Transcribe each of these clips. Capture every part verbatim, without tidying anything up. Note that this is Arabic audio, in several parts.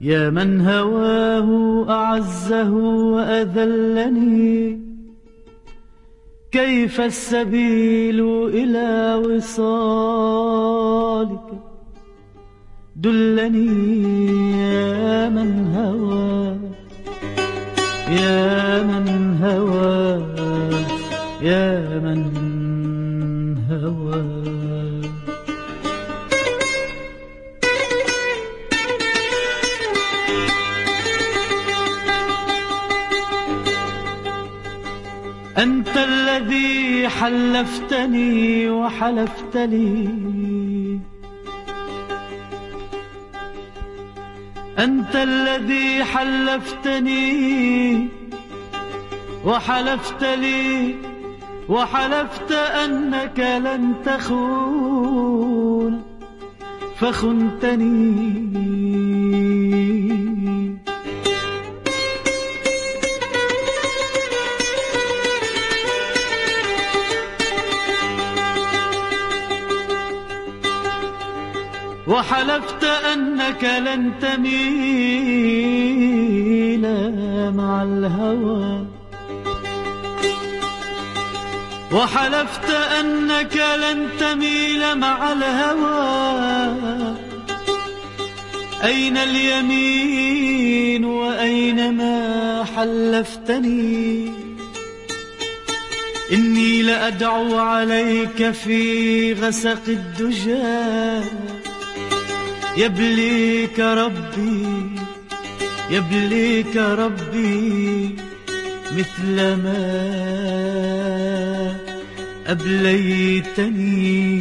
يا من هواه أعزه وأذلني، كيف السبيل إلى وصالك؟ دلني يا من هوى، يا من هوى، يا من هوى. أنت الذي حلفتني وحلفت لي، أنت الذي حلفتني وحلفت لي، وحلفت أنك لن تخون فخنتني. وحلفت أنك لن تميل مع الهوى، وحلفت أنك لن تميل مع الهوى. أين اليمين وأين ما حلفتني؟ إني لأدعو عليك في غسق الدجى، يبليك ربي، يبليك ربي مثل ما أبليتني،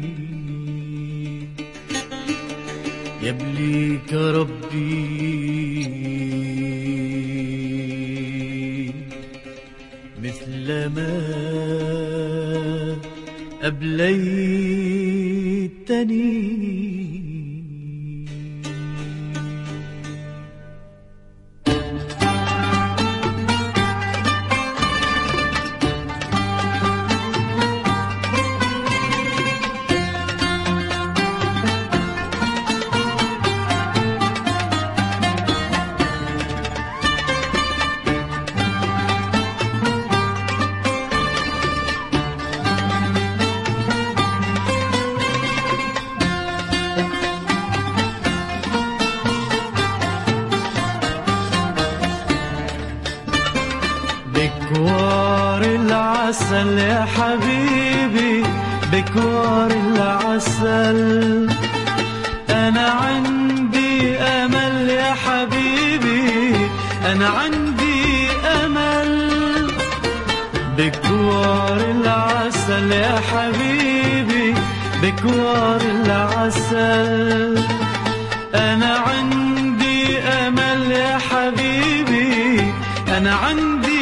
يبليك ربي مثل ما أبليتني. بكوار العسل يا حبيبي، بكوار العسل، أنا عندي أمل يا حبيبي، أنا عندي أمل. بكوار العسل يا حبيبي، بكوار العسل، أنا عندي أمل يا حبيبي، أنا عندي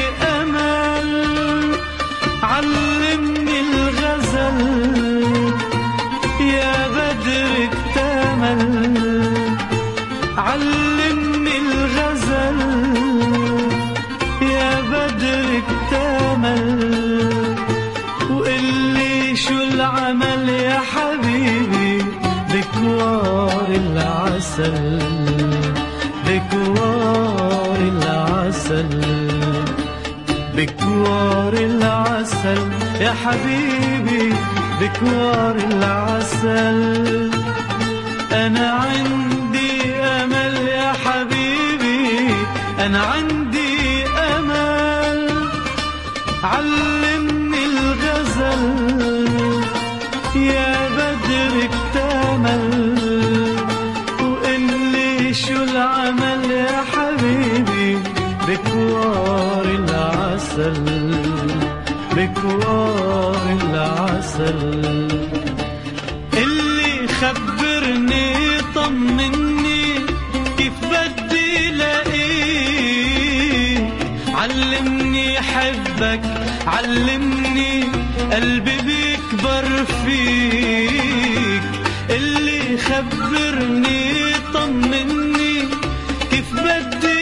أمل. علمني الغزل يا بدر اكتمل، علمني الغزل يا بدر اكتمل. وقلي شو العمل يا حبيبي؟ بكوار العسل، بكوار العسل، بكوار العسل يا حبيبي، بكوار العسل، أنا عندي أمل يا حبيبي، أنا عندي أمل. علمني الغزل يا بدر اكتمل، وقلي شو العمل يا حبيبي؟ بكوار العسل، بكوار العسل. اللي خبرني طمني كيف بدي لاقيك، علمني حبك، علمني قلبي بيكبر فيك. اللي خبرني طمني كيف بدي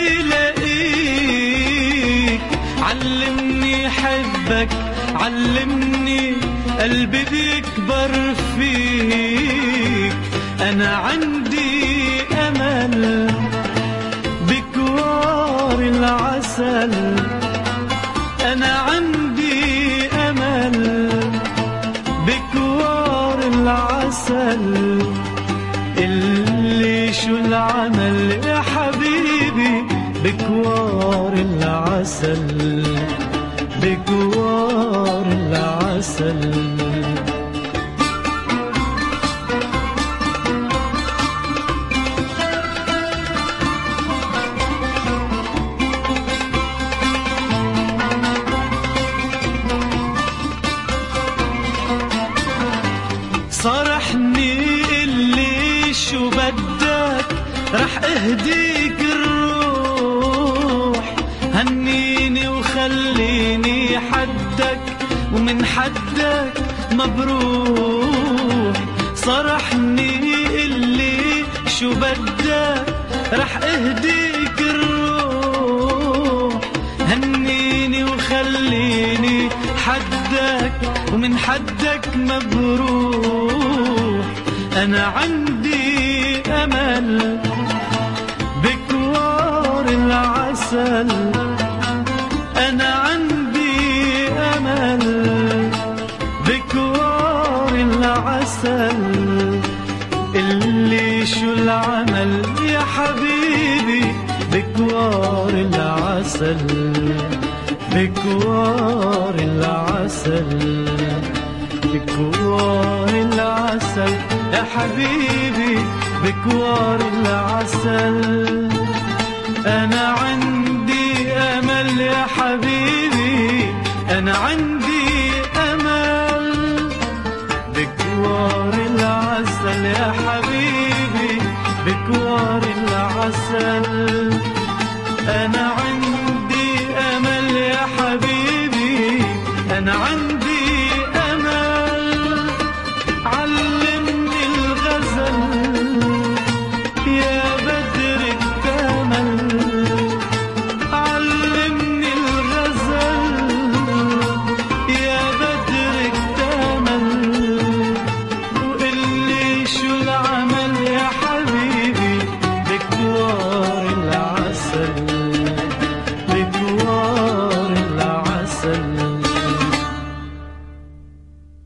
لاقيك، علمني حبك، علمني قلبي بيكبر فيك. أنا عندي أمل بكوار العسل أنا عندي أمل، بكوار العسل اللي شو العمل يا حبيبي، بكوار العسل بكوار العسل. صرحني اللي شو بدك رح اهديك الروح، هنيني وخليني حدك ومن حدك مبروح. صرحني اللي شو بدك رح اهديك الروح، هنيني وخليني حدك ومن حدك مبروح. أنا عندي أمل بكوار العسل، أنا عندي أمل بكوار العسل اللي شو العمل يا حبيبي، بكوار العسل بكوار العسل بكوار العسل يا حبيبي، بكوار العسل. أنا عندي أمل يا حبيبي، أنا عندي أمل بكوار العسل يا حبيبي، بكوار العسل.